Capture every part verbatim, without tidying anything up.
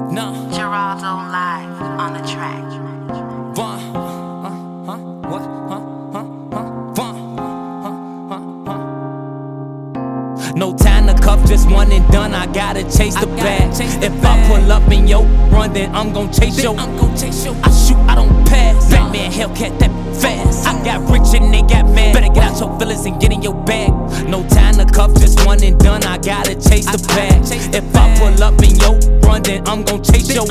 No. Geraldo live on the track. Vaughn. Uh, huh? What? Huh? Huh? Huh? Vaughn. Huh? Huh? Huh? No time to cuff, just one and done. I gotta chase the bag. If I pull up in your run, then I'm gon' chase yo. I'm gon' chase yo. I shoot, I don't pass. Batman, Hellcat, that fast. I got rich and they got mad. Better get out your feelings and get in your bag. No time to cuff, just one and done. I gotta chase the bag. If I pull up in your run, then I'm gon' chase yo.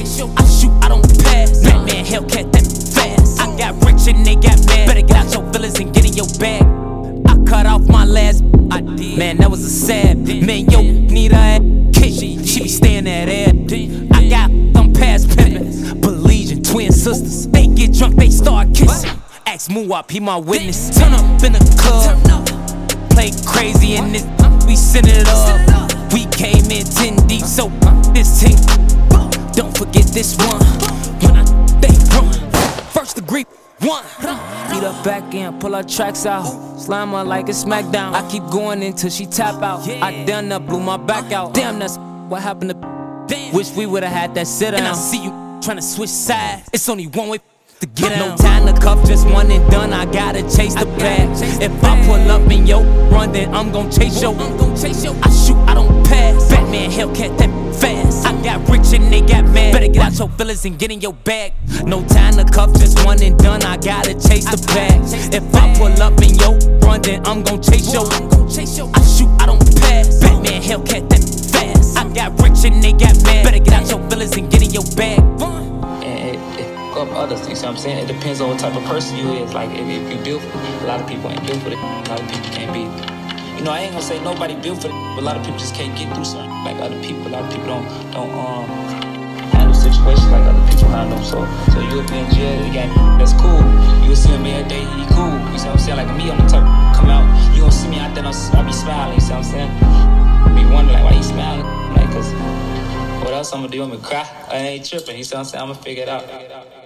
I shoot, I don't pass. Batman, Hellcat, that fast. I got rich and they got mad. Better get out your feelings and get in your bag. I cut off my last. I did. Man, that was a sad. Man, yo, need a ass kick. She be staying at air. I got them past pimpin'. Believe twin sisters. They get drunk, they start kissing. Ask Muwap, he my witness. Turn up in the club. Play crazy in this. We send it up. We came in ten deep, so this team. Don't forget this one. When I they run. First degree. One. Beat up back in, pull her tracks out. Slam her like a smackdown. I keep going until she tap out. I damn near blew my back out. Damn, that's what happened to. Wish we would've had that sit down. And I see you tryna switch sides. It's only one way to get out. No time to cuff, just one and done. I gotta chase the bag. If I pull up in yo run, then I'm gon' chase yo. I shoot, I don't pass. Batman, Hellcat, that fast. I got rich and they got mad. Better get out your feelings and get in your bag. No time to cuff, just one and done. I gotta chase the bag. If I pull up in yo run, then I'm gon' chase yo. I shoot, I don't pass. Batman, Hellcat, that fast. I got rich and they got mad. Better get out your feelings and get in your bag. And it, it go up others, you see what I'm saying? It depends on what type of person you is. Like if, if you built for it, a lot of people ain't built for it. A lot of people can't be. You know, I ain't gonna say nobody built for it, but a lot of people just can't get through something like other people. A lot of people don't don't um handle situations like other people handle them. So so you'll be in jail, the game, that's cool. You'll see him every day, he cool. You see what I'm saying? Like me, I'm the type of come out, you gon' see me out there, I be smiling, you see what I'm saying? Be wondering like why you smiling? Like cause what else I'm gonna do? I'm gonna cry. I ain't tripping, you see what I'm saying? I'm gonna figure it out.